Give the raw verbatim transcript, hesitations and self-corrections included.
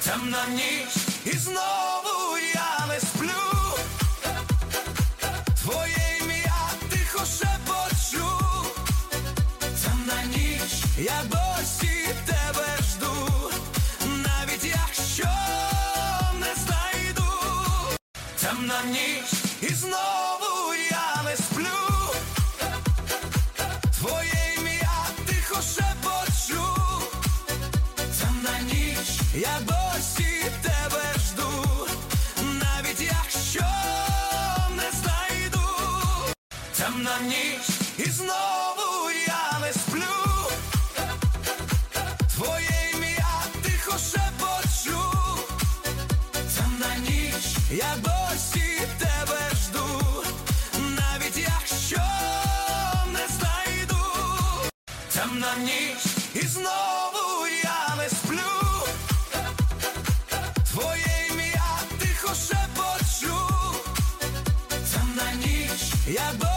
темна ніч, і знову я не сплю. Твоє ім'я тихо шепочу. Темна ніч, я досі тебе жду, навіть якщо не знайду. Темна ніч, і знову я не сплю. Твоє ім'я тихо шепочу. Темна ніч, я досі тебе жду, навіть якщо не знайду. Темна ніч, і знову я не сплю. Твоє ім'я тихо шепочу. Темна ніч, я досі тебе жду, навіть якщо не знайду. Темна ніч, і знову я не сплю. Твоє ім'я тихо шепочу. Темна ніч, я досі